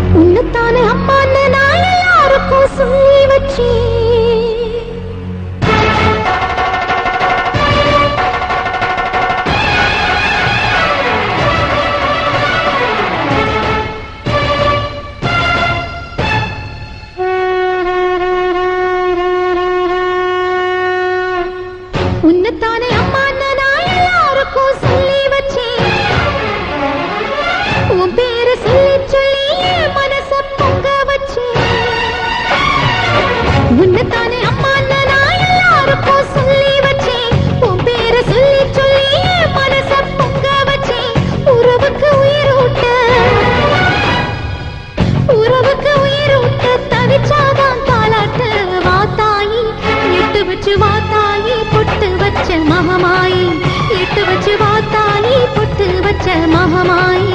உன்னத்தானே அம்மான்னு நான் எல்லாருக்கும் சொல்லி வச்சேன். உன்னத்தானே அம்மான்னு நான் எல்லாருக்கும் சொல்லி வச்சேன். உன் பேரை சொல்லி சொல்லி மனச பொங்க வச்சேன். உன்னத்தானே அம்மான்னு நான் எல்லாருக்கும் சொல்லி வச்சேன். உன் பேரை சொல்லி சொல்லி மனச பொங்க வச்சேன். உறவுக்கு உயிரூட்ட தவிச்சாதான் தாலாட்டு. வாத்தாயி எட்டு வச்சு வாத்தாயி பொட்டு வச்ச மகமாயி. எட்டு வச்சு வாத்தாயி பொட்டு வச்ச மகமாயி.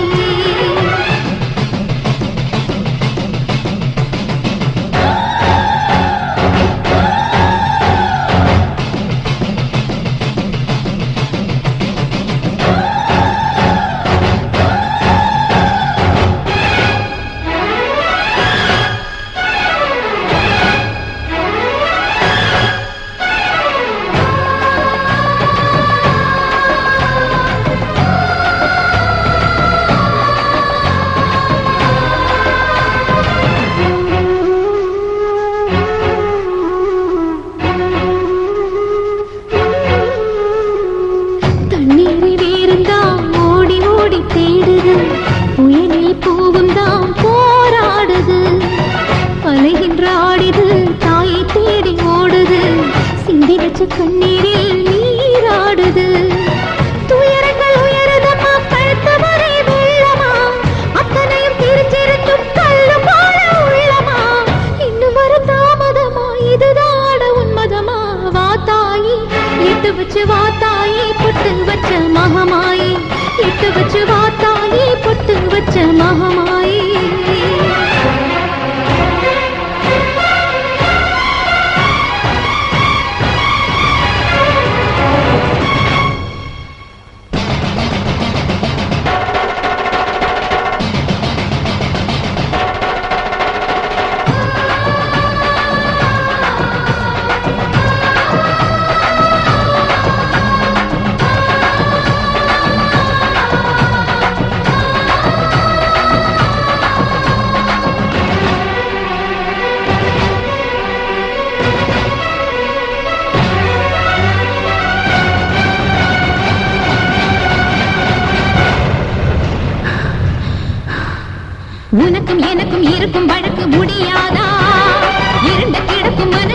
புயலில் பூவும் தான் போராடுது. அலைகின்ற ஆடிது தாயை தேடி ஓடுது. சிந்தி வச்ச கண்ணீரில் நீராடுது. துயரங்கள் உயருதமா கழுத்து வரை வெள்ளமா. அத்தனையும் தெரிஞ்சிருந்தும் கல்லு போல உள்ளமா. இன்னும் வர தாமதமா இதுதாட உன்மதமா. வாத்தாயி எட்டு வச்சு வாத்தாயி பொட்டு வச்ச மகமாயி. எட்டு வச்சு வாத்தாயி பொட்டு வச்ச மகமாயி. உனக்கும் எனக்கும் இருக்கும் வழக்கு முடியாதா? இருண்ட கிடக்கும் மன